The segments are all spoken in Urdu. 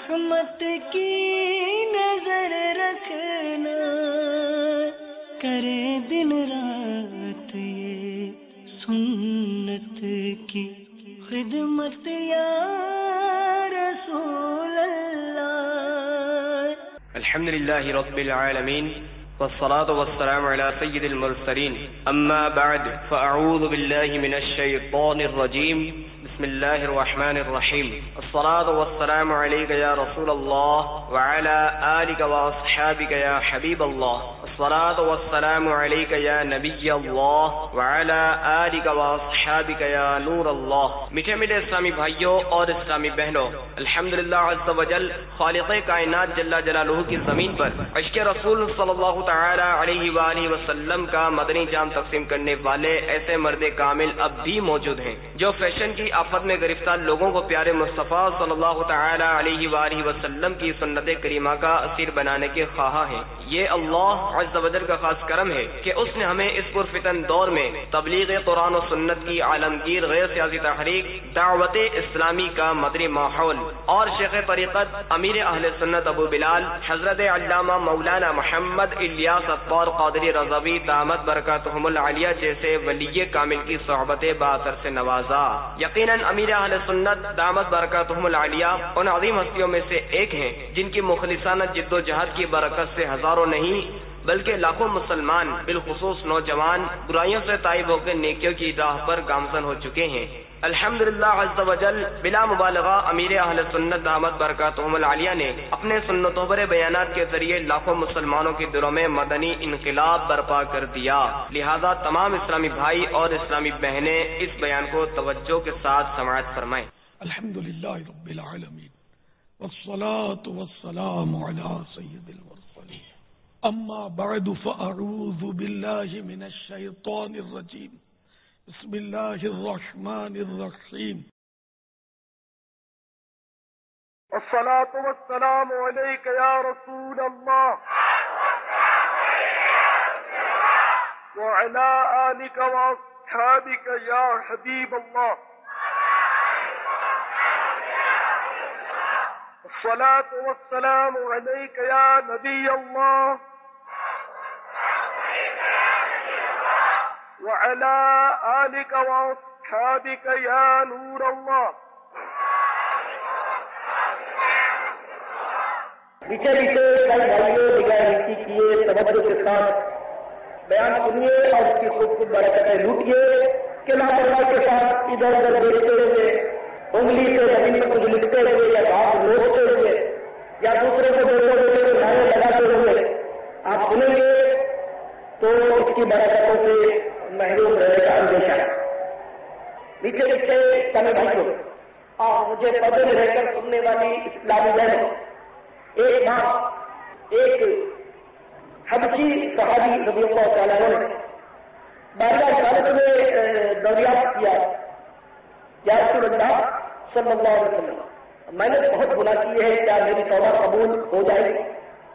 رحمت کی نظر رکھنا، کرے دن رات یہ سنت کی خدمت یا رسول اللہ۔ الحمد للہ رب العالمین والصلاة والسلام على سید المرسلین، اما بعد فاعوذ باللہ من الشیطان الرجیم، بسم اللہ الرحمن الرحیم، الصلاة والسلام علیک یا رسول اللہ وعلى آلک واصحابک یا حبیب اللہ، الصلاة والسلام علیک یا نبی اللہ وعلى آلک واصحابک یا نور اللہ۔ میٹھے میٹھے اسلامی بھائیوں اور اسلامی بہنوں، الحمدللہ عز وجل خالق کائنات جل جلالہ کی زمین پر عشق رسول صلی اللہ تعالی علیہ وآلہ وسلم کا مدنی جام تقسیم کرنے والے ایسے مرد کامل اب بھی موجود ہیں جو فیشن کی آفت میں گرفتار لوگوں کو پیارے مصطفیٰ صلی اللہ تعالی علیہ وآلہ وسلم کی سنت کریمہ کا اسیر بنانے کے خواہاں ہیں۔ یہ اللہ عز و جل کا خاص کرم ہے کہ اس نے ہمیں اس پرفتن دور میں تبلیغ قرآن و سنت کی عالمگیر غیر سیاسی تحریک دعوت اسلامی کا مدنی ماحول اور شیخ طریقت امیر اہل سنت ابو بلال حضرت علامہ مولانا محمد الیاس اطہار قادری رضوی دامت برکاتہم العالیہ جیسے ولی کامل کی صحبت باثر سے نوازا۔ یقیناً امیر اہل سنت دامت برکاتہم العالیہ ان عظیم ہستیوں میں سے ایک ہیں جن کی مخلصانہ جد و جہد کی برکت سے ہزاروں نہیں بلکہ لاکھوں مسلمان بالخصوص نوجوان برائیوں سے تائب ہو کر نیکیوں کی راہ پر گامزن ہو چکے ہیں۔ الحمدللہ عز و جل بلا مبالغہ امیر اہل سنت دامت برکاتہم العالیہ نے اپنے سنتوں پر بیانات کے ذریعے لاکھوں مسلمانوں کے دلوں میں مدنی انقلاب برپا کر دیا۔ لہذا تمام اسلامی بھائی اور اسلامی بہنیں اس بیان کو توجہ کے ساتھ سماعت فرمائیں۔ الحمدللہ رب العالمین والصلاة والسلام علی سید المرسلین، اما بعد فاعوذ باللہ من الشیطان الرجیم، بسم اللہ الرحمن الرحیم۔ الصلاة والسلام علیک یا رسول اللہ وعلی آلک واصحابک یا حبیب اللہ، الصلاة والسلام علیک یا نبی اللہ وعلى آلك وأصحابك يا نور الله۔ نیچے نیچے بھائیوں نگاہ نیچی کیے، توجہ کے ساتھ بیان سنیے اور اس کی خوب برکتیں لوٹیے کہ لاپرواہی کے ساتھ ادھر ادھر دیکھتے ہوئے، انگلی سے زمین پر کچھ لکھتے ہوئے یا بات لوٹتے ہوئے یا دوسرے کو دیکھتے ہوئے نعرے لگاتے ہوئے آپ سنیں گے تو اس کی برکتوں سے محروم رہے گا اندیشہ۔ نیچے نیچے سمے بھائیوں اور مجھے پردے میں رہ کر سننے والی اسلامی بہنوں، ایک بار ایک حبشی صحابی رضی اللہ تعالیٰ عنہ نے بارگاہ رسالت میں دریافت کیا، یا رسول اللہ صلی اللہ علیہ وسلم، میں نے بہت گناہ کیے ہیں، کیا میری توبہ قبول ہو جائے گی؟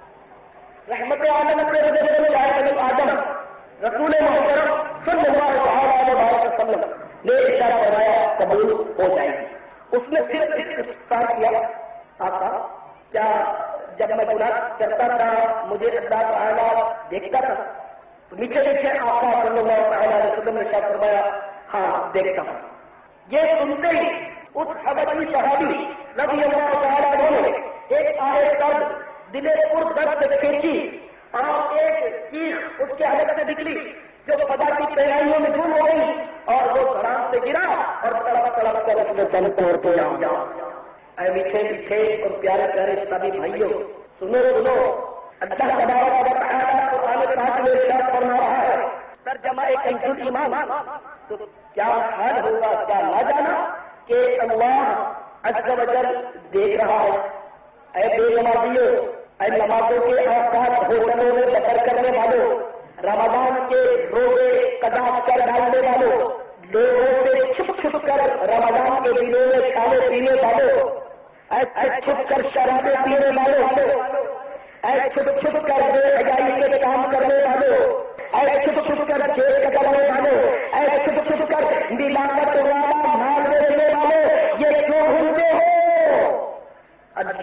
رحمت عالم کے رضی آدم رسول محترم صلی اللہ علیہ وسلم نے اشارہ فرمایا قبول ہو جائے گی۔ اس نے صرف استفسار کیا، آقا کیا جب میں گناہ کرتا تھا مجھے اللہ تعالیٰ دیکھتا تھا؟ تو نیچے نیچے آقا صلی اللہ علیہ وسلم نے اشارہ فرمایا ہاں دیکھتا ہوں۔ یہ سنتے ہی اس حبشی صحابی رضی اللہ تعالیٰ عنہ نے ایک آہے درد دل پر درد سے کھینچی اور ایک چیخ اس کے حلق سے نکلی جو فضا کی تیاریوں میں گم ہو گئی اور وہ دھڑام سے گرا اور تڑپ تڑپ کر اس میں دم توڑ کے آ گیا۔ اے میٹھے میٹھے اور پیارے پیارے اسلامی بھائیوں، سنو سنو، اللہ تبارک و تعالیٰ قرآن پاک میں ارشاد فرما رہا ہے، ترجمہ کنز الایمان، تو کیا حال ہوگا، کیا نہ جانا کہ اللہ عز و جل دیکھ رہا ہے۔ اے بے نمازیوں، اے نمازوں کے اوقات ہوٹلوں میں بسر کرنے والوں، رمضان کے روزے قضا کر ڈالنے والوں، لوگوں سے چھپ چھپ کر رمضان کے دنوں میں کھانے پینے والوں، اے چھپ کر شرابیں پینے والوں، اے چھپ چھپ کر بے حیائی کے کام کرنے والوں، اے چھپ چھپ کر کھیل کرنے والوں، اے چھپ چھپ کر ملاقت والا مال لینے والوں، یہ کیوں ہوتے ہو؟ اللہ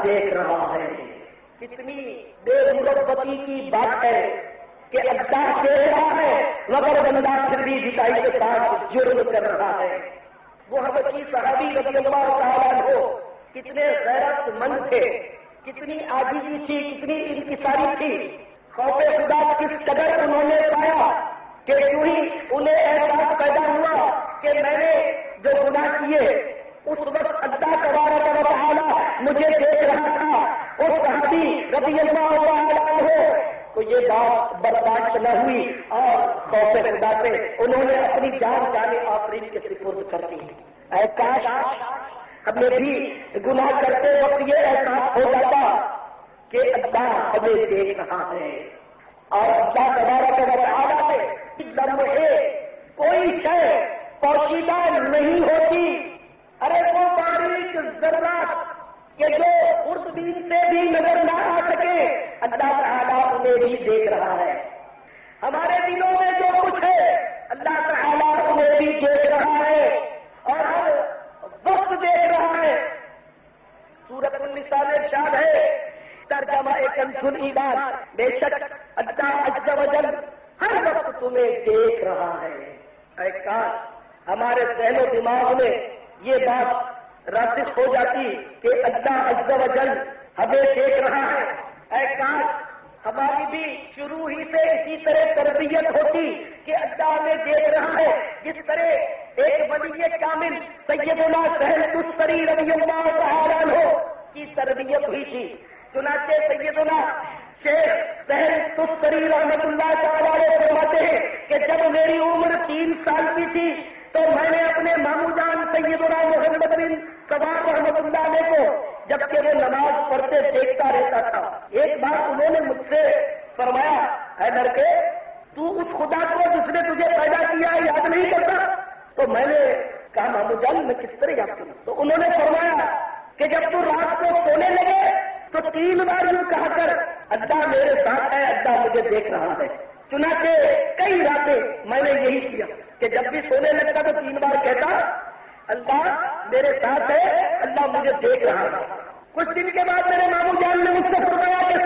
دیکھ رہا ہے. کتنی بے مربتی کی بات ہے کہ اللہ دیکھ رہا ہے مگر بندہ پھر بھی جتائی کے ساتھ جرم کر رہا ہے. وہ حبشی صحابی رضی اللہ تعالیٰ عنہ کتنے غیرت مند تھے، کتنی عاجزی تھی، کتنی انکساری تھی. خوف خدا کس قدر انہوں نے پایا کہ یوں ہی انہیں احساس پیدا ہوا کہ میں نے جو گناہ کیے اس وقت اللہ تبارک و تعالی مجھے دیکھ رہا تھا. اس صحابی رضی اللہ تعالیٰ عنہ کو یہ بات برداشت نہ ہوئی اور خوف خدا سے انہوں نے اپنی جان جانے آفرین کے سپرد کر دی. اے کاش ہمیں بھی گناہ کرتے وقت یہ احساس ہو جاتا کہ اللہ ہمیں دیکھ رہا ہے اور اللہ تبارک و تعالیٰ سے لمحے کوئی شے پوشیدہ نہیں ہوتی. ارے وہ باریک ذرات کہ جو خوردبین سے بھی نظر نہ آ سکے اللہ تعالیٰ انہیں بھی دیکھ رہا ہے. ہمارے دلوں میں جو کچھ ہے اللہ تعالیٰ انہیں بھی دیکھ رہا ہے اور ہر وقت دیکھ رہا ہے. سورۃ النساء میں ارشاد ہے ترجمہ کنز ایمان، بے شک اللہ عز و جل ہر وقت تمہیں دیکھ رہا ہے. اے کاش ہمارے ذہن و دماغ میں یہ بات راسخ ہو جاتی کہ اللہ عز و جل ہمیں دیکھ رہا ہے. اے کاش ہماری بھی شروع ہی سے اسی طرح تربیت ہوتی کہ اللہ ہمیں دیکھ رہا ہے. جس طرح ایک ولی کامل سیدنا سہل تستری رضی اللہ تعالیٰ عنہ کی تربیت ہوئی تھی. چنانچہ سیدنا شیخ سہل تستری رحمۃ اللہ تعالیٰ علیہ فرماتے ہیں کہ جب میری عمر 3 سال کی تھی تو میں نے اپنے مامو جان سیدنا محمد بن صباح رحمۃ اللہ علیہ کو جبکہ وہ نماز پڑھتے دیکھتا رہتا تھا. ایک بار انہوں نے مجھ سے فرمایا اے لڑکے تو اس خدا کو جس نے تجھے پیدا کیا ہے یاد نہیں کرتا؟ تو میں نے کہا مامو جان میں کس طرح یاد کروں؟ تو انہوں نے فرمایا کہ جب تو رات کو سونے لگے تو 3 بار یوں کہا کر اللہ میرے ساتھ ہے، اللہ مجھے دیکھ رہا ہے. چنانچہ کئی راتیں میں نے یہی کیا کہ جب بھی سونے لگتا تو 3 بار کہتا اللہ میرے ساتھ ہے، اللہ مجھے دیکھ رہا ہے. کچھ دن کے بعد میرے مامو جان نے مجھ سے فرمایا کہ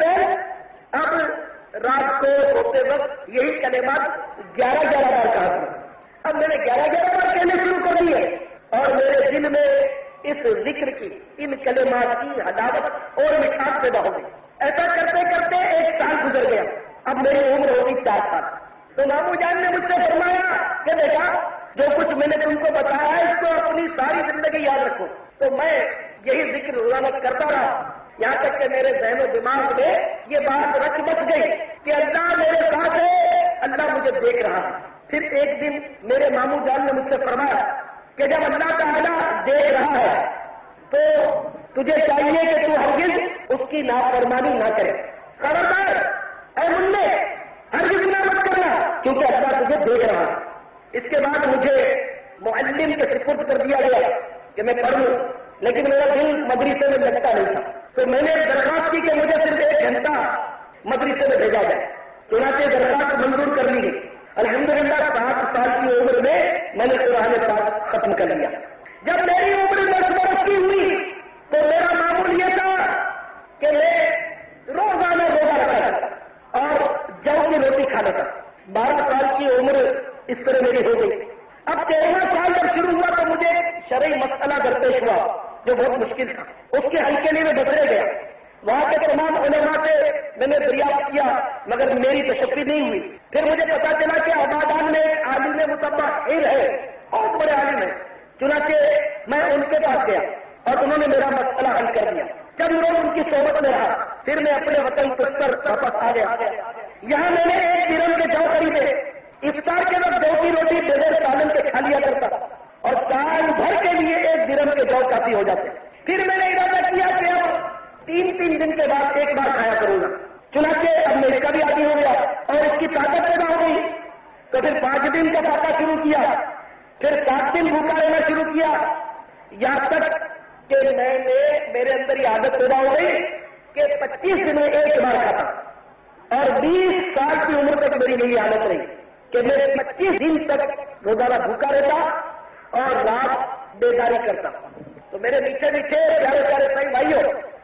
سر اب رات کو سوتے وقت یہی کلمات 11 بار کہا تھا. اب میں نے 11 بار کہنے شروع کر دیے اور میرے دل میں اس ذکر کی ان کلمات کی حلاوت اور مٹھاس پیدا ہو گئی. ایسا کرتے کرتے 1 سال گزر گیا. اب میری عمر ہوگی 4 سال. تو مامو جان نے مجھ سے فرمایا کہ بیٹا جو کچھ میں نے تم کو بتایا ہے اس کو اپنی ساری زندگی یاد رکھو. تو میں یہی ذکر روزانہ کرتا رہا یہاں تک کہ میرے ذہن و دماغ میں یہ بات رکھ بچ گئی کہ اللہ میرے ساتھ ہے، اللہ مجھے دیکھ رہا ہے. پھر ایک دن میرے مامو جان نے مجھ سے فرمایا کہ جب اللہ تعالیٰ دیکھ رہا ہے تو تجھے چاہیے کہ تو ہرگز اس کی نافرمانی نہ کرے. خبردار اے منہ ہرگز نہ مت کرنا کیونکہ اللہ تجھے دیکھ رہا ہے. اس کے بعد مجھے معلم کے سپرد کر دیا گیا کہ میں پڑھوں، لیکن میرا دل مدرسے میں لگتا نہیں تھا. تو میں نے درخواست کی کہ مجھے صرف 1 گھنٹہ مدرسے میں بھیجا جائے. چنانچہ درخواست منظور کر لی گئی. الحمدللہ 7 سال کی عمر میں نے قرآن پاک ختم کر لیا. جب میری عمر 10 برس کی ہوئی تو میرا معمول یہ تھا کہ میں روزانہ روزہ رکھا تھا اور جو کی روٹی کھانا تھا. 12 سال کی عمر اس طرح میری ہو گئی. اب 13واں سال جب شروع ہوا تو مجھے شرعی مسئلہ درپیش ہوا جو بہت مشکل تھا. اس کے حل کے لیے میں بسرے گیا. وہاں کے تمام علماء سے میں نے دریافت کیا مگر میری تشفی نہیں ہوئی. پھر مجھے پتا چلا کہ آبادان میں عالم مطبع علم ہے، بہت بڑے عالم ہیں. چنانچہ میں ان کے پاس گیا اور انہوں نے میرا مسئلہ حل کر دیا. جب لوگ ان کی صحبت میں رہا پھر میں اپنے وطن پر واپس آ گیا. یہاں میں نے 1 درہم کے جو خریدے. افطار کے وقت 2 کی روٹی بغیر سالن کے کھا لیا کرتا اور سال بھر کے لیے 1 درہم کے جو کافی ہو جاتے. پھر میں نے ارادہ کیا کہ اب 3 دن کے بعد 1 بار کھایا کروں گا. چنانچہ اب میں اس کا بھی عادی ہو گیا اور اس کی طاقت پیدا ہو گئی. تو پھر 5 دن کا پاتا شروع کیا، پھر 7 دن بھوکا رہنا شروع کیا، یہاں تک کہ میرے اندر یہ عادت پیدا ہو گئی کہ 25 دن میں 1 بار کھاتا اور 20 سال کی عمر تک میری یہی عادت رہی کہ میں 25 دن تک روزانہ بھوکا رہتا اور رات بیداری کرتا. تو میرے میٹھے میٹھے پیارے پیارے بھائی بھائیوں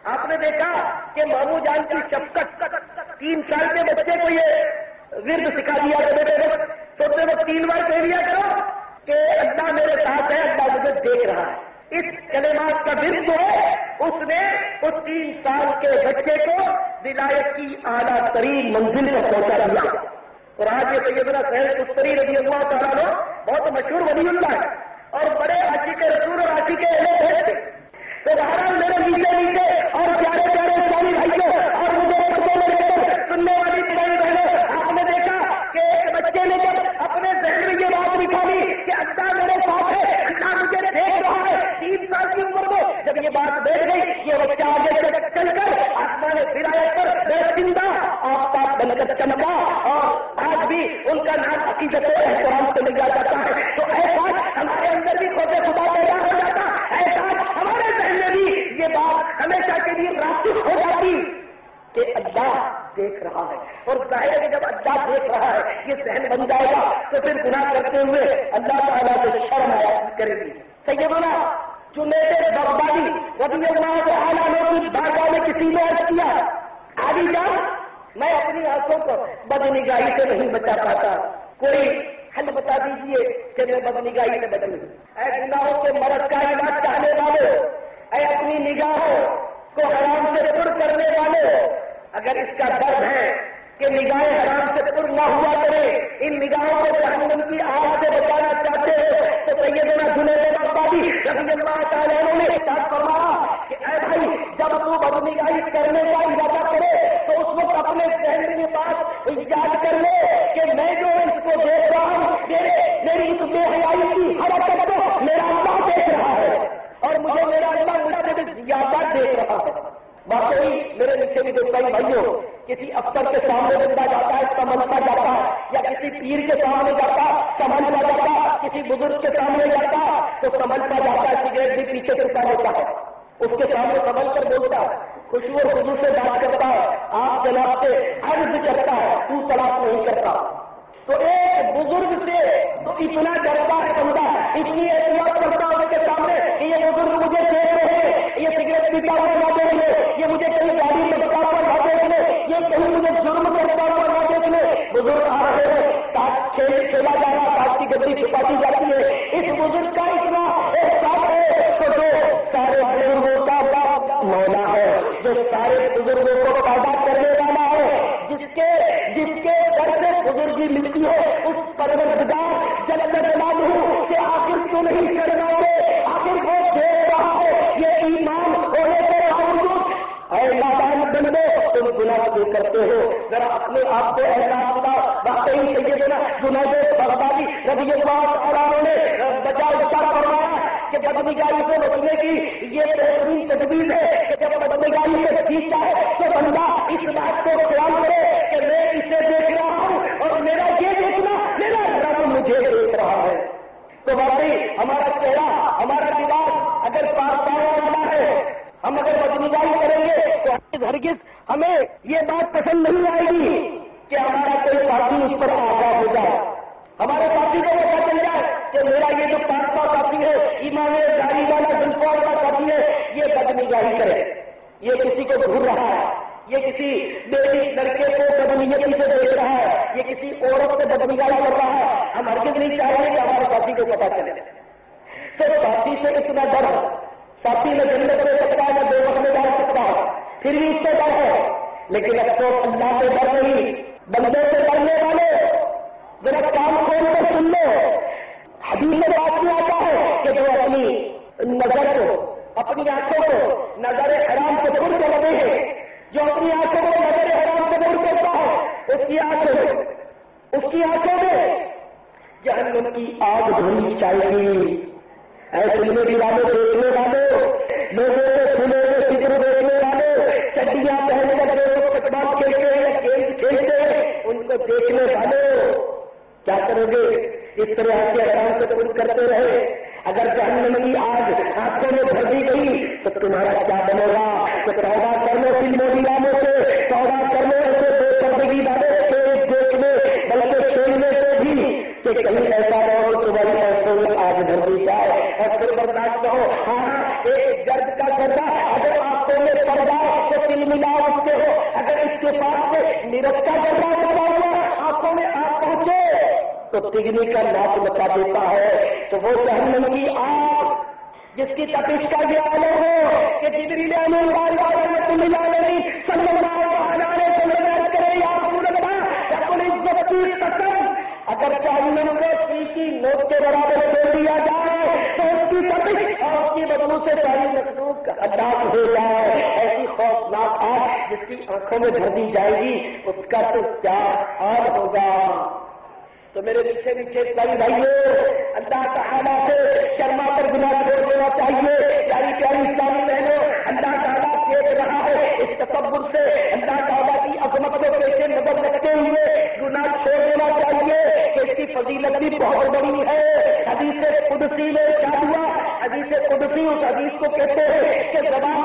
آپ نے دیکھا کہ ماموں جان کی شفقت 3 سال کے بچے کو یہ ورد سکھا دیا سوچتے وہ 3 بار کہہ دیا کرو کہ اللہ میرے ساتھ ہے، اللہ مجھے دیکھ رہا ہے۔ اس کلمات کا ورد جو ہے اس نے اس 3 سال کے بچے کو ولایت کی اعلیٰ ترین منزل پر پہنچا دیا۔ اور آج یہ سیدنا سہیل تستری رضی اللہ تعالیٰ عنہ بہت مشہور ولی اللہ ہے اور بڑے عاشق رسول اور عاشق اہل بیت تھے۔ تو بہرحال میرے نیچے اور پیارے پیارے اسلامی بھائیوں اور مجھے پردے میں رہ کر سننے والی اسلامی بہنوں، آپ نے دیکھا کہ ایک بچے نے جب اپنے ذہن میں یہ بات نکالی کہ اللہ میرے ساتھ ہے، اللہ مجھے دیکھ رہا ہے، 3 سال کی عمر میں جب یہ بات بیٹھ گئی، یہ بچہ آگے چل کر آسمان ولایت پر بے زندہ آفتاب بن کر چمکا اور آج بھی ان کا نام عقیدت و احترام سے لیا جاتا ہے۔ تو ایسا ہمارے اندر بھی خوف خدا پیدا ہو جاتا، ایسا ہمارے ذہن میں بھی یہ بات ہمیشہ کے لیے راسخ ہو جاتی کہ اللہ دیکھ رہا ہے۔ اور ظاہر ہے کہ جب اللہ دیکھ رہا ہے یہ ذہن بن جائے گا تو پھر گناہ کرتے ہوئے اللہ تعالیٰ سے شرم کرے گی۔ سیدنا جنید بغدادی رضی اللہ تعالیٰ عنہ کی بارگاہ میں کسی نے عرض کیا، عالی جان میں اپنی آنکھوں کو بدنگاہی سے نہیں بچا پاتا، کوئی حل بتا دیجیے کہ میں بدنگاہی سے بچوں۔ اے گناہوں کے مرض کا علاج چاہنے والوں، اے اپنی نگاہوں کو حرام سے پر کرنے والوں، اگر اس کا درد ہے کہ نگاہیں حرام سے پر نہ ہوا کرے، ان نگاہوں کو جہنم کی آگ سے بچانا چاہتے ہو تو سیدنا جنید بغدادی رضی اللہ تعالیٰ عنہ نے ارشاد فرمایا کہ اے بھائی جب تو بدنگاہی کرنے کا ارادہ کرے تو اس وقت اپنے ذہن میں بات یاد کر لے کہ میں جو اس کو دیکھ رہا ہوں، میری اس بے حیائی کی حرکت کو میرا اللہ دیکھ رہا ہے اور مجھے میرا اللہ مجھ سے زیادہ دیکھ رہا ہے۔ واقعی میرے نیچے بھی دیکھتا ہی بھائیوں، کسی افسر کے سامنے بندہ جاتا ہے سمجھتا جاتا ہے، یا کسی پیر کے سامنے جاتا سمجھتا جاتا، کسی بزرگ کے سامنے جاتا تو سمجھتا جاتا ہے، سگریٹ بھی پیچھے چھپا ہوتا ہے، اس کے سامنے سمجھ کر بولتا ہے، خوشبو اور خضوع سے بات کرتا ہے، آپ جناب سے عرض کرتا ہے، تو طلاق نہیں کرتا۔ تو ایک بزرگ سے تو اتنا ڈرتا ہے بندہ، اتنی احتیاط کرتا ہے اس کے سامنے کہ یہ بزرگ مجھے دیکھ رہے ہیں، یہ سگریٹ پیتا ہوا نہ دیکھ لے، یہ مجھے کہیں گاڑی میں بتا ہوا نہ دیکھ لے، یہ کہیں مجھے جرم کرتا ہوا نہ دیکھ لے۔ بزرگ آ رہے ہیں، کھیلا جا رہا، تاج کی گدی چھپاتی جاتی ہے، اس بزرگ کا اتنا احساس ہے تو جو سارے بزرگوں کا باپ مولا ہے، جو سارے بزرگوں کو پیدا کرنے والا ہے، جس کے گھر سے بزرگی ملتی ہے، اس پروردگار جل جلالہ کہ آخر کیوں نہیں کرنا ہے، آخر وہ دیکھ رہا ہے، یہ ایمان ہونے کے باوجود اے نادان بندے تم گناہ کیوں کرتے ہو؟ ذرا اپنے آپ کو احساس ہوگا۔ واقعی سیدنا جنید بغدادی رضی اللہ تعالیٰ عنہ نے بجا اشارہ فرمایا کہ بدنگاہی سے بچنے کی یہ بہترین تجویز ہے کہ جب بدنگاہی سے سیکھتا ہے تو بندہ اس بات کو خیال کرے کہ میں اسے دیکھ رہا ہوں اور میرا یہ دیکھنا میرا رب مجھے دیکھ رہا ہے۔ تو واقعی ہمارا چہرہ، ہمارا لباس اگر پاک والا ہے، ہم اگر بدنگاہی کریں گے تو ہرگز ہمیں یہ بات پسند نہیں آئے گی کہ ہمارا کوئی ساتھی اس پر آگاہ ہو جائے، ہمارے ساتھی کو پتا چل جائے کہ میرا یہ جو پاک ساتھی ہے، ایمان جاری والا زلفوں کا ساتھی ہے، یہ بدنگاہی کرے، یہ کسی کو گھور رہا ہے، یہ کسی بیٹی لڑکے کو بدنیتی سے دیکھ رہا ہے، یہ کسی عورت سے بدنگاہی کر رہا ہے، ہم ہرگز نہیں چاہیں گے کہ ہمارے ساتھی کو پتا چلے۔ تو ساتھی سے اتنا ڈر ہے، ساتھی میں جنت دے سکتا ہے، میں دوزخ میں ڈال سکتا ہے، پھر بھی اس سے ڈر ہے، لیکن افسوس اللہ سے ڈر نہیں، بندے سے ڈرنے والے ذرا کام کھول کر سن لو۔ حدیث میں بات میں آتا ہے کہ جو اپنی نظر کو، اپنی آنکھوں کو نظر حرام سے دور کر رہے ہیں، جو اپنی آنکھوں کو نظر حرام سے دور کرتا ہے اس کی آنکھوں میں جہنم کی آگ دھونی چاہیے۔ اے سننے کی والوں، دیکھنے والوں، لوگوں سے سنے ہوئے فکر دیکھنے والوں، چڈیاں پہن کر جو فٹ بال کھیلتے ہیں، گیم کھیلتے ہیں، ان کو دیکھنے والوں کیا کرو گے؟ اس طرح کے حرام سے دور کرتے رہے، اگر جہنم کی آگ آنکھوں میں بھر دی گئی تو تمہارا کیا بنے گا؟ تو توبہ کر لو فلموں ڈراموں سے، توبہ کر لو ایسے بے پردگی والے کھیل دیکھنے بلکہ کھیلنے سے بھی کہ کہیں ایسا رہو تمہاری آنکھوں میں آگ بھر جائے اور پھر برداشت ہو. ہاں ایک گرد کا گردہ اگر آنکھوں میں پڑ جائے تو تل ملا اٹھتے ہو. اگر اس کے پاس سے نیرج کا گردہ پڑا ہوا آنکھوں میں آگ پہنچے تو تگنی کا ناک بتا دیتا ہے. تو وہ جہنم کی آگ جس کی تپش کا یہ عالم ہو کہ جبریل امین رحمۃ اللہ علیہ صلی اللہ علیہ وسلم کرے یا رسول اللہ اپنی عزت کی قسم اگر جہنم کو کی نوٹ کے برابر چھوڑ دیا جائے تو اس کی تپش اور اس کی بدبو سے ساری مخلوق انداز ہو جائے. ایسی خوفناک آگ جس کی آنکھوں میں بھر دی جائے گی اس کا تو کیا حال ہوگا. تو میرے پیچھے پیچھے اسلامی بھائیوں اللہ تعالیٰ سے شرما کر گناہ چھوڑ دینا چاہیے. پیاری پیاری اسلامی بہنوں اللہ تعالیٰ دیکھ رہا ہے اس تکبر سے اللہ تعالیٰ کی عظمت کو پیش نظر رکھتے ہوئے گناہ چھوڑ دینا چاہیے کہ اس کی فضیلت بھی بہت بڑی ہے. حدیث قدسی میں کیا ہوا؟ حدیث قدسی اس حدیث کو کہتے ہیں کہ زبان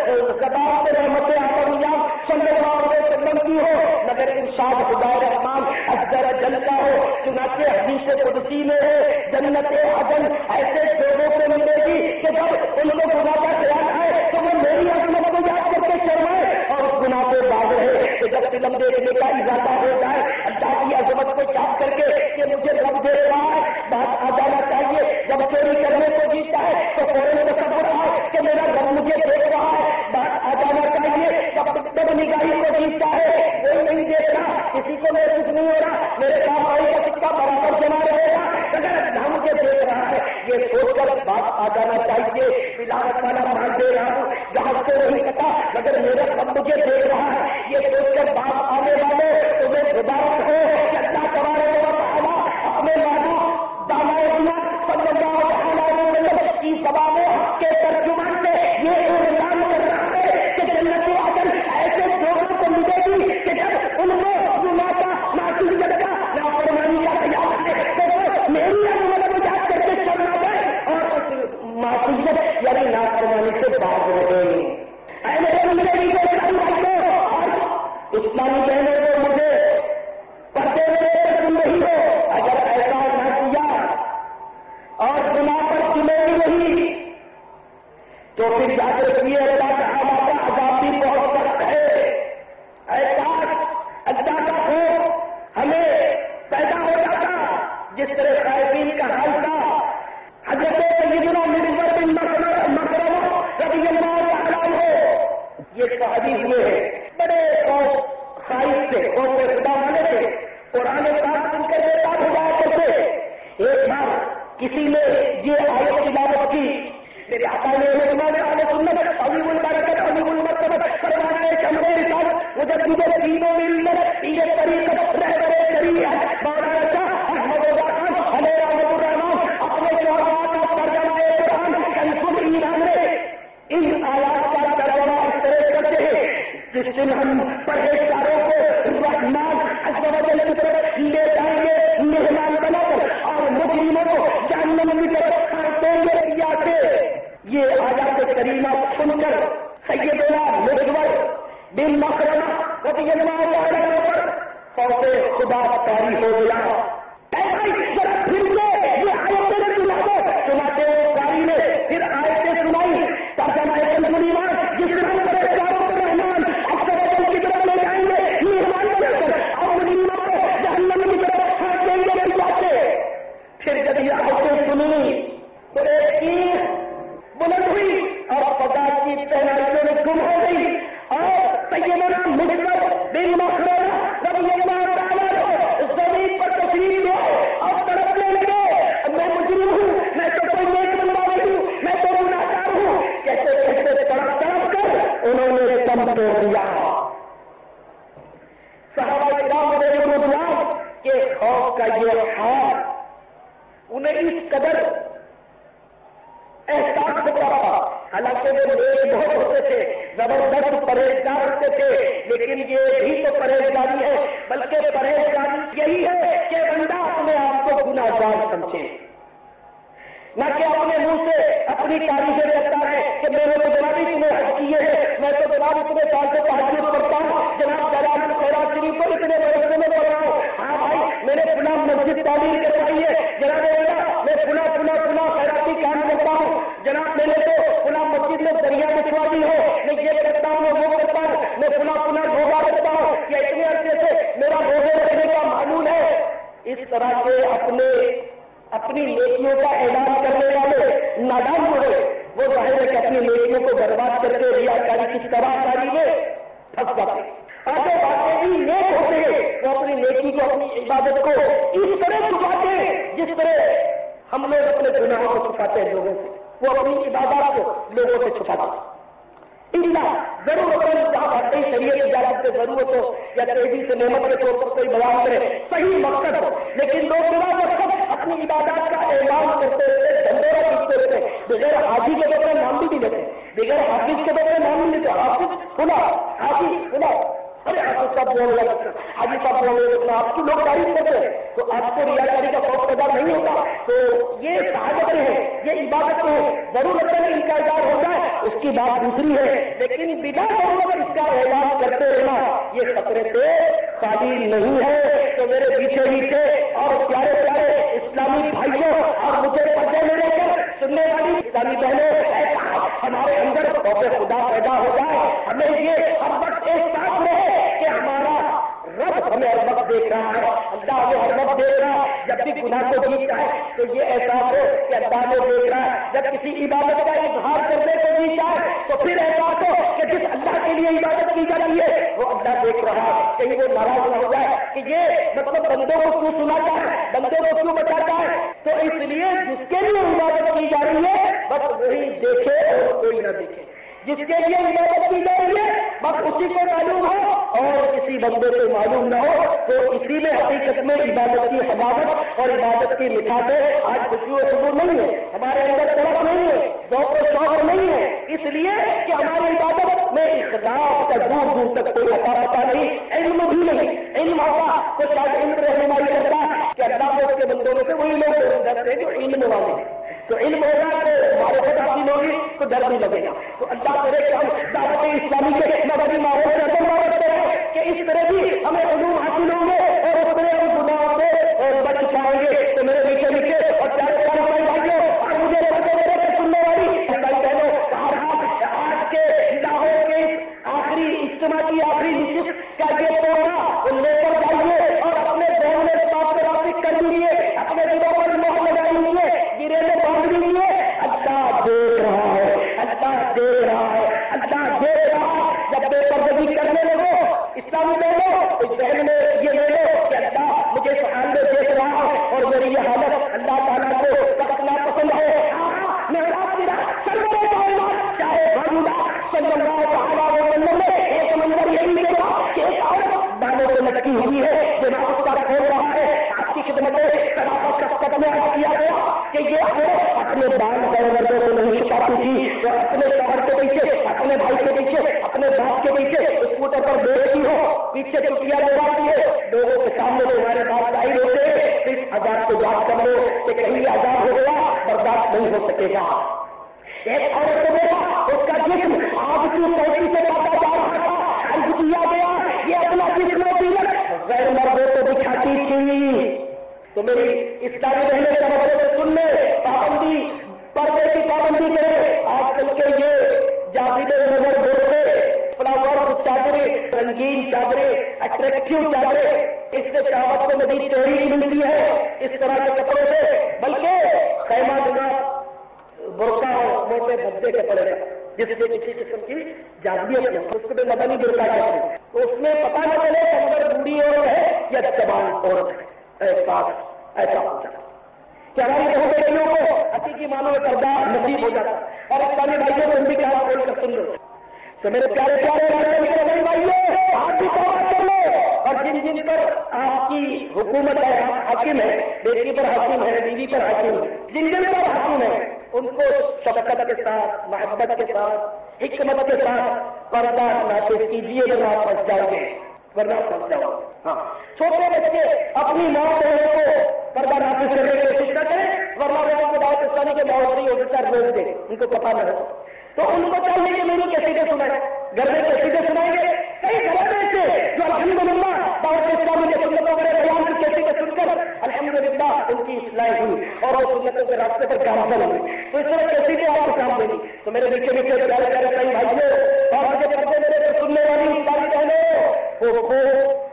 میں رحمت آدمیان صلی اللہ علیہ وسلم کی ہو مگر ارشاد خدا رحمان ازر جل کا ہو. چنانچہ حدیث قدسی میں ہے جنت عدن ایسے لوگوں کو ملے گی کہ جب ان کو گناہ کا خیال آئے تو وہ میری عظمت کو یاد کر کے شرمائے اور اس گناہ سے باز رہے. کہ جب فلم دیکھنے کا ارادہ ہو جائے اللہ کی عظمت کو یاد کر کے کہ مجھے رب دے رہا ہے بات آ جانا چاہیے. جب چوری کرنے کو جیتا ہے تو فوراً تصور آئے کہ میرا رب مجھے دیکھ رہا ہے بات آ جانا چاہیے. جب نگاہی کو جیتا ہے کوئی نہیں دیکھ رہا کسی کو محسوس نہیں ہو رہا میرے کام آئی کا سکہ برابر جمع رہے گا اگر اللہ مجھے دیکھ رہا ہے یہ سوچ کر بات آ جانا چاہیے. بلاوت والا مان دے رہا ہوں جہاں سے نہیں پتا مگر میرا رب مجھے دیکھ رہا ہے یہ سوچ کر بات آنے والے تمہیں مبارک ہو کہ اللہ تبارک و تعالیٰ اپنے محبوب دامائے صلی اللہ علیہ وسلم کی زبان کے ترجمان سے یہ اعلان کر رہا ہے کہ جنت عدن ایسے لوگوں کو ملے گی کہ جب ان کو گناہ کا معصیت کا نافرمانی کا خیال ہے تو میری عظمت کو یاد کر کے چھوڑنا جائے اور اس معصیت یعنی نافرمانی سے باز رہے. اے میرے اسلامی بہنوں کو مجھے پردے میں سن رہی ہو اگر ایسا نہ کیا اور گناہ پر سنے ہی نہیں تو پھر یاد رکھیے اللہ تعالیٰ کا عذاب بھی بہت سخت ہے. ایسا اللہ کا خوف ہمیں پیدا ہو جاتا جس طرح خائفین کا حال تھا. حضرت سیدنا مصعب بن مخرمہ رضی اللہ تعالیٰ عنہ یہ حدیث میں ہے بڑے خائف تھے خوف خدا والے تھے قرآن پاک سن کر بےتاب ہو جایا کرتے. ایک بار کسی نے یہ آیت تلاوت کی میرے آقا نے سنت حبیب البرکت حبیب المرتبت فرمانے کے ہمارے رسالت مجدد دین و ملت یہ طریقت رہبر شریعت مولانا شاہ احمد رضا خان علیہ رحمۃ الرحمان اپنے شعراء کا ترجمہ قرآن کنز ایمان میں ان آیات کا ترجمہ اس طرح کرتے ہیں جس دن ہم پرہیزگاروں کو رحمان عز و جل کی طرف لے جائیں گے مہمان بنا کر اور مجرموں کو جہنم کی طرف کھانٹیں گے یا سے. یہ آیات کریمہ سن کر سیدنا مصعب بن مخرمہ رضی اللہ تعالیٰ عنہ پر خوف خدا طاری ہو گیا. چنانچہ قاری نے پھر آیتیں سنائی ترجمہ کنز ایمان جس میں ہم پرہیزگاروں کو رحمان عز و جل کی طرف لے جائیں گے مہمان بنا کر اور مجرموں کو جہنم کی طرف کھانٹیں گے یا سے. پھر جب یہ آیتیں سنی تو ایک چیخ بلند ہوئی اور فضا کی تہنائیوں میں گم ہو گئی اور سیدنا مصعب بن مخرمہ رضی اللہ تعالیٰ عنہ زمین پر تشریف لے اور تڑپنے لگے میں مجرم ہوں میں تو کوئی نیک بندہ نہیں ہوں میں تو گنہگار ہوں. کہتے کہتے تڑپ تڑپ کر انہوں نے دم توڑ دیا. صحابہ کرام رضی اللہ کے خوف کا یہ حال انہیں اس قدر احساس ہوتا تھا. حالانکہ وہ نیک بہت ہوتے تھے زبردست پرہیزگار ہوتے تھے لیکن یہ بھی تو پرہیزگاری ہے بلکہ پرہیزگاری یہی ہے کہ بندہ اپنے آپ کو گنہگار سمجھے نہ کہ اپنے منہ سے اپنی تعریفیں کرتا ہے کہ میں نے تو جناب اتنے حج کیے ہیں میں تو جناب اتنے سال سے تہجد پڑھتا ہوں جناب جلال خیرات شریف کو اتنے برسوں میں پڑھ رہا ہوں. ہاں بھائی میں نے فلاں مسجد تعمیر کروائی ہے جناب میں فلاں जिस तरह के अपनी नेकियों का ऐलान करने वाले नादान हुए, वो जाहिर है कि अपनी नेकियों को बर्बाद करके रियाकारी की तबाहकारी में फंस जाते हैं। और जो वाकई नेक होते हैं वो अपनी नेकी को, अपनी इबादत को इस तरह छुपाते हैं जिस तरह हम लोग अपने गुनाहों को छुपाते हैं लोगों से, वो अपनी इबादत को लोगों से छुपाते हैं। जरूर जहाँ वाकई शरीयत इजाजत से जरूरत हो या तेजी से नेमत के तौर पर कोई बयान करे, सही मकसद हो, लेकिन लोग बिना मकसद अपनी इबादत का ऐलान करते रहते, ढंढोरा पीटते रहते, बगैर हाजी के बगैर नाम भी लेते, बगैर हाफिज के बगैर नाम भी लेते, हाफिज सुना, हाफिज सुना, अरे हाफिज साहब बोलने लगा, हाजी साहब बोलने लगना, आपकी लोग तारीफ करते हैं तो आपको रियाकारी का शौक पैदा नहीं होता। तो ये शहादतें हैं, ये इबादतें हैं, जरूरत है इनका इजार हो जाए उसकी बात दूसरी है, लेकिन बिना जरूरत इसका ऐलान करते रहना ये खतरे से खाली नहीं है। तो मेरे पीछे पीछे और प्यारे प्यारे इस्लामी भाइयों और मुझे पर्दे में लेकर सुनने वाली इस्लामी बहनों, हमारे अंदर खौफ खुदा पैदा हो जाए, हमें ये हर वक्त एहसास रहे कि हमारा रब हमें हर वक्त देख रहा है, अल्लाह हमें हर वक्त देख रहा है। जब भी गुनाह को जीतता है तो ये एहसास हो कि अल्लाह ने देख रहा है। जब किसी इबादत का इजहार करने को जीता है तो फिर एहसास हो कि जिस अल्लाह के लिए इबादत की जाती है वो अल्लाह देख रहा है, कहीं वो नाराज न हो जाए कि ये मतलब बंदों को क्यों सुनाता है, बंदों को क्यों बताता है। तो इसलिए जिसके लिए इबादत की जा रही है बस वही देखे और कोई न देखे, जिसके लिए इबादत की जा रही है बस उसी को मालूम हो और किसी बंदे को मालूम न हो। तो इसी में हकीकत में इबादत की हलावत और इबादत की मिठास आज खुशी और सुकून नहीं है, हमारे अंदर तड़प नहीं है, ज़ौक़ और शौक़ नहीं है, इसलिए कि हमारी इबादत में इख़लास का दूर दूर तक कोई पता नहीं, इल्म भी नहीं। इल्म होगा तो शायद इल्म रहनुमाई करता कि अल्लाह को उसके बंदों में से वही लोग डरते हैं जो इल्म वाले हैं। तो इल्म होगा तो मारिफत हासिल होगी तो डर भी लगेगा। तो अल्लाह करे कि हम दावत इस्लामी के मदनी माहौल में रखते हैं कि इस तरह भी हमें उलूम हासिल होंगे और उस तरह हम गुनाहों से बच पाएंगे। तो मेरे मीठे मीठे और प्यारे प्यारे भाइयों और मुझे मेरे सुनने वाली भाई बहनों, आज के लाहौर के आखिरी इज्तिमा की आखिरी नशिस्त का ये प्रोग्राम लेकर जाइए और अपने ज़हन में इस बात को वापिस कर लीजिए, अपने दिलों पर मोहर लगा लीजिए, गिरे में बांध लीजिए। अल्लाह देख रहा है, अल्लाह देख रहा है, अल्लाह देख रहा है। जब बेपर्दगी करने लगो इस्लामी बहनों तो ज़हन में ये ले लो कि अल्लाह मुझे इस हाल में देख रहा है और मेरी ये हालत अल्लाह ताला को करना पसंद है। मेरा सरवरे कायनात चाहे मोहम्मद सल्लल्लाहु अलैहि वसल्लम ने एक मंजर यही देखा कि एक औरत बालों में लटकी हुई है, जनाब उसका खोल रहा है। आपकी खिदमत में सदाकत का कदम किया गया कि ये औरत अपने बाल मर्दों को नहीं छुपाती थी, तो अपने शहर के पीछे, अपने भाई के पीछे, अपने बाप के पीछे स्कूटर पर बैठी हो, पीछे चुटिया लगाती है, लोगों के सामने तुम्हारे बात जाहिर होते हैं। इस आजाद को याद कर लो कि कहीं आजाद हो गया बर्दाश्त नहीं हो सकेगा। एक औरत को देखा, उसका जिस्म आग की चौकी से काटा जा रहा था, अर्ज किया गया ये अपना जिस्म गैर मर्दों को दिखाती थी। तो मेरी इस्लामी रहने का मतलब सुन ले, पाबंदी पर्दे की पाबंदी करे। आजकल के ये जाबिले नजर बोलते फ्लावर चादरें, रंगीन चादरें, अट्रैक्टिव चादरें, इससे चावत को मजीद तहरीक मिलती है इस तरह के कपड़े से, बल्कि खैमा जुना बुरका हो, मोटे भद्दे के कपड़े जिसमें किसी किस्म की जादबियत है, उसको तो मदनी बुरका कहते हैं। तो उसमें पता न चले अंदर बूढ़ी औरत है या जवान औरत है। ऐसा हो जाता कि हमारी बहू बेटियों को हकीकी मानो में पर्दा नसीब हो जाता। और इस्लामी भाइयों को भी कहा बोल कर सुन लो। तो मेरे प्यारे प्यारे भाइयों आप भी तौबा कर लो, और जिन जिन पर आपकी हुकूमत है, हाकिम है, बेटी पर हाकिम है, बीवी पर हाकिम है, जिन जिन पर हाकिम है उनको शफकत के साथ, मोहब्बत के साथ, हिकमत के साथ पर्दा नाफिज कीजिए, वरना फंस जाओगे, वरना फंस जाओ। हाँ, छोटे बच्चे अपनी मौत को पर्दा नाफिज करने की कोशिश न करें, वरना वे आपको दावत इस्लामी के माहौल से होकर रोक दे, उनको पता न हो। तो उनको चाहिए कि मेरी कैसीटे सुनाए, घर में कैसीटे सुनाएंगे। कई घरों में से जो अल्हम्दुलिल्लाह दावत इस्लामी के सुन्नतों के बयान की कैसीटे सुनकर अल्हम्दुलिल्लाह उनकी इस्लाह हुई और वो सुन्नतों के रास्ते पर कामयाब हुई। तो इस तरह कैसीटे आपको काम देगी। तो मेरे मीठे मीठे प्यारे प्यारे कई भाइयों और मुझे पर्दे मेरे सुनने वाली इस्लामी बहनों,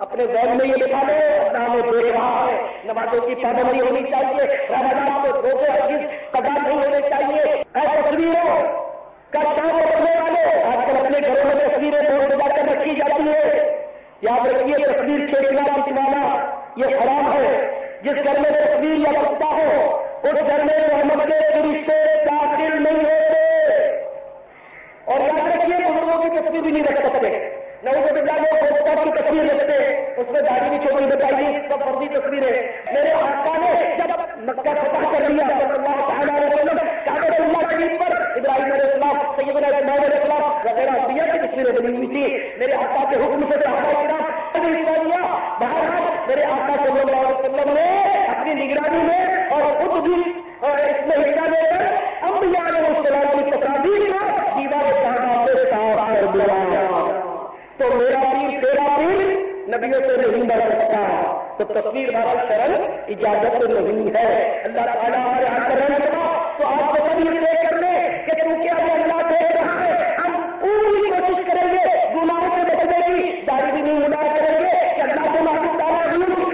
اپنے ذہن میں یہ لکھا لو اپنا ہمیں دیکھ رہا ہے. نمازوں کی پابندی ہونی چاہیے, رمضان کو روزے ہرگز قضا نہیں ہونے چاہیے. ایسے تصویروں کا شام رکھنے والے آج کل اپنے گھروں میں تصویریں بہت سجا کر رکھی جاتی ہے. یاد رکھیے تصویر کھینچنا پھینچوانا یہ حرام ہے. جس گھر میں تصویر یا پتا ہو اس گھر میں رحمت کے فرشتے داخل نہیں ہوتے. اور یاد رکھیے بزرگوں کی تصویر بھی نہیں رکھ سکتے. نوز باللہ لوگ دوستوں کی تصویر رکھتے, اس میں داڑھی بھی چھوٹی بتائیے, سب فرضی تصویریں. میرے آقا نے جب مکہ فتح کر لیا صلی اللہ تعالیٰ علیہ وسلم, کعبۃ اللہ شریف پر ابراہیم علیہ السلام, سیدنا اسماعیل علیہ السلام وغیرہ انبیاء کی تصویریں بنی ہوئی تھی. میرے آقا کے حکم سے صحابہ کرام بہرحال میرے آقا صلی اللہ علیہ وسلم نے اپنی نگرانی میں اور خود بھی اس میں حصہ لے کر انبیاء علیہ السلام کی تصاویر کو دیوار صحابہ سے صاف کر دیا. تو میرا پیر تیرا پیر نبیوں سے نہیں بڑھ سکتا. تو تصویر بہرحال شرعاً اجازت نہیں ہے. اللہ تعالیٰ ہمارے ہاتھ کر رہے ہیں تو آپ کو تصویر لے کر لیں کہ کیونکہ اب اللہ دیکھ رہا ہے, ہم پوری کوشش کریں گے گناہوں سے بچنے کی, داڑھی بھی نہیں مڈا کریں گے کہ اللہ کو معلوم تعالیٰ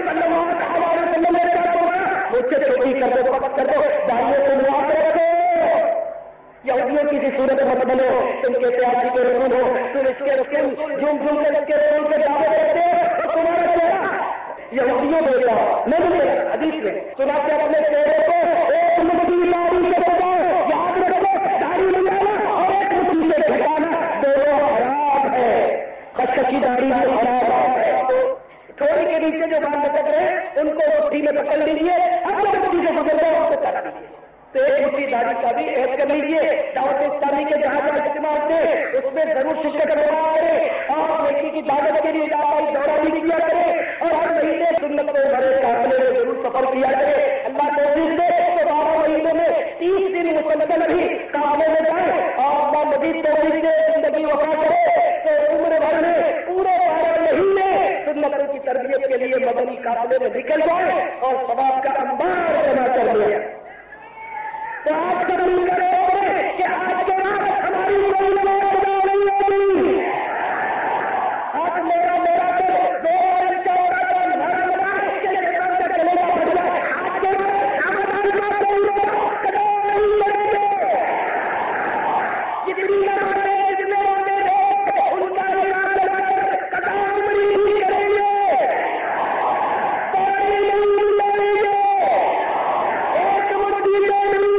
مجھ سے چھوٹی کر دو, وقت کر دو, داڑھیوں کو ملا کر رکھو. یہودیوں کی سی صورت مت بنو, تم کے پیاسی کے رسول ہو, تم اس کے رسول جھوم جھوم کر اس کے رسول کے دعوے کرتے ہو, تمہارا چہرہ یہودیوں دیکھا میں نے حدیث میں سنا کے اپنے چہرے کو ایک مٹھی داڑھی سے بچاؤ. یاد رکھو داڑھی لگانا اور ایک مٹھی سے گھٹانا دونوں حرام ہے. خشخشی داڑھی میں حرام ہے. تو تھوڑی کے نیچے جو بال لٹک رہے ہیں ان کو مٹھی میں پکڑ لیجیے, اپنے مٹھی سے گزر رہے اس کو کاٹ دیجیے. تو ایک مٹھی داڑھی کا بھی عہد کر لیجیے. دعوت اسلامی کے جہاں جہاں اجتماع ہوتے اس میں ضرور شرکت کروا کرے اور نیکی کی دعوت کے لیے علاقائی دورہ بھی کیا کرے اور ہر مہینے سنت میں بڑے قافلے میں ضرور سفر کیا کرے. اللہ توفیق دے تو 12 مہینے میں 30 دن مسلسل بھی قافلے میں جائے اور اللہ مزید توفیق دے زندگی وفا کرے تو عمر بھر میں پورے 12 مہینے سنتوں کی تربیت کے لیے مدنی قافلے میں نکل جائے اور ثواب کا انبار جمع کر لے. تو آج کا دن کرے کہ آج کے بعد ہماری کوئی نماز ادا نہیں ہوگی. آج میرا دو چودہ کے چلے گا بڑھ جائے. آج کے بعد رمضان کا کوئی نماز ادا نہیں کریں گے. جتنی نمازیں جتنے والے لوگ ان کا نماز ادا کر قضا عمری نہیں کریں گے, پانی نہیں لیں گے, ایک مٹھی میں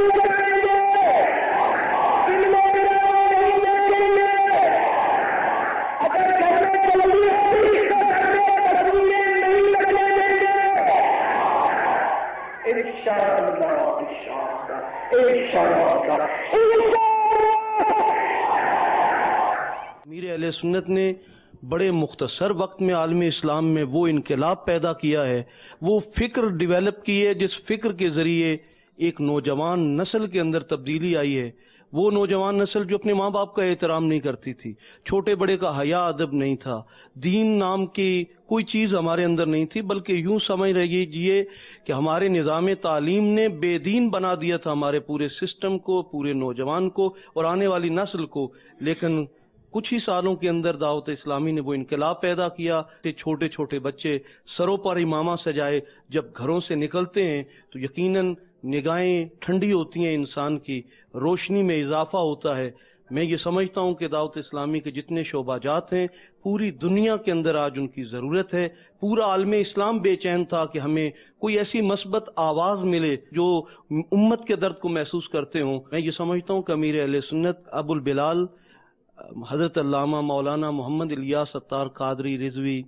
امیر اہل سنت نے بڑے مختصر وقت میں عالم اسلام میں وہ انقلاب پیدا کیا ہے, وہ فکر ڈیولپ کی ہے جس فکر کے ذریعے ایک نوجوان نسل کے اندر تبدیلی آئی ہے. وہ نوجوان نسل جو اپنے ماں باپ کا احترام نہیں کرتی تھی, چھوٹے بڑے کا حیا ادب نہیں تھا, دین نام کی کوئی چیز ہمارے اندر نہیں تھی, بلکہ یوں سمجھ رہیے کہ ہمارے نظام تعلیم نے بے دین بنا دیا تھا ہمارے پورے سسٹم کو, پورے نوجوان کو اور آنے والی نسل کو. لیکن کچھ ہی سالوں کے اندر دعوت اسلامی نے وہ انقلاب پیدا کیا کہ چھوٹے چھوٹے بچے سروں پر امامہ سجائے جب گھروں سے نکلتے ہیں تو یقیناً نگاہیں ٹھنڈی ہوتی ہیں, انسان کی روشنی میں اضافہ ہوتا ہے. میں یہ سمجھتا ہوں کہ دعوت اسلامی کے جتنے شعبہ جات ہیں پوری دنیا کے اندر آج ان کی ضرورت ہے. پورا عالم اسلام بے چین تھا کہ ہمیں کوئی ایسی مثبت آواز ملے جو امت کے درد کو محسوس کرتے ہوں. میں یہ سمجھتا ہوں کہ امیر اہل سنت ابو البلال حضرت علامہ مولانا محمد الیاس ستار قادری رضوی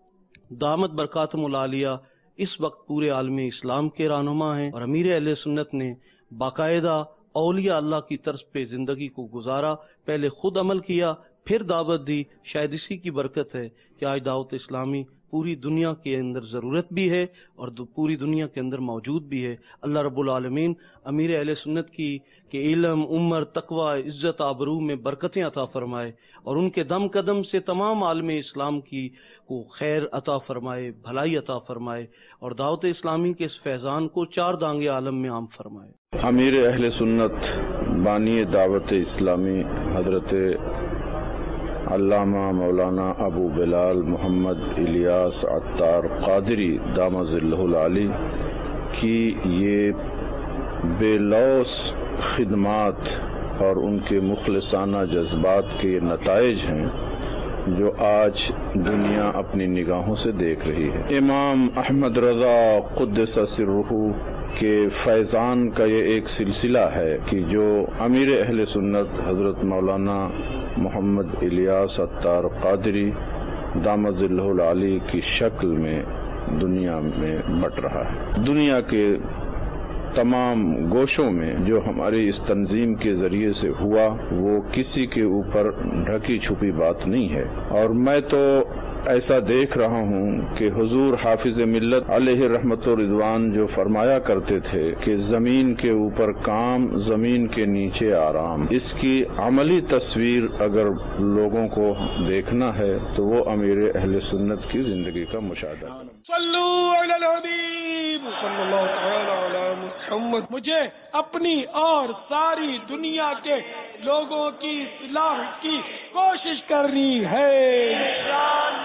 دامت برکاتہم العالیہ اس وقت پورے عالم اسلام کے رہنما ہیں, اور امیر اہل سنت نے باقاعدہ اولیاء اللہ کی طرز پہ زندگی کو گزارا, پہلے خود عمل کیا پھر دعوت دی. شاید اسی کی برکت ہے کہ آج دعوت اسلامی پوری دنیا کے اندر ضرورت بھی ہے اور پوری دنیا کے اندر موجود بھی ہے. اللہ رب العالمین امیر اہل سنت کی کہ علم, عمر, تقوی, عزت, آبرو میں برکتیں عطا فرمائے اور ان کے دم قدم سے تمام عالم اسلام کی کو خیر عطا فرمائے, بھلائی عطا فرمائے اور دعوت اسلامی کے اس فیضان کو 4 دانگے عالم میں عام فرمائے. امیر اہل سنت بانی دعوت اسلامی حضرت علامہ مولانا ابو بلال محمد الیاس عطار قادری دامت ظلہ العالی کی یہ بے لوث خدمات اور ان کے مخلصانہ جذبات کے یہ نتائج ہیں جو آج دنیا اپنی نگاہوں سے دیکھ رہی ہے۔ امام احمد رضا قدس سرہ کے فیضان کا یہ ایک سلسلہ ہے کہ جو امیر اہل سنت حضرت مولانا محمد الیاس عطار قادری دامت ظلہ العالی کی شکل میں دنیا میں بٹ رہا ہے۔ دنیا کے تمام گوشوں میں جو ہماری اس تنظیم کے ذریعے سے ہوا وہ کسی کے اوپر ڈھکی چھپی بات نہیں ہے، اور میں تو ایسا دیکھ رہا ہوں کہ حضور حافظ ملت علیہ رحمت و رضوان جو فرمایا کرتے تھے کہ زمین کے اوپر کام، زمین کے نیچے آرام، اس کی عملی تصویر اگر لوگوں کو دیکھنا ہے تو وہ امیر اہل سنت کی زندگی کا مشاہدہ کریں۔ صلو علی الحبیب صلی اللہ تعالی علی محمد۔ مجھے اپنی اور ساری دنیا کے لوگوں کی اصلاح کی کوشش کرنی ہے۔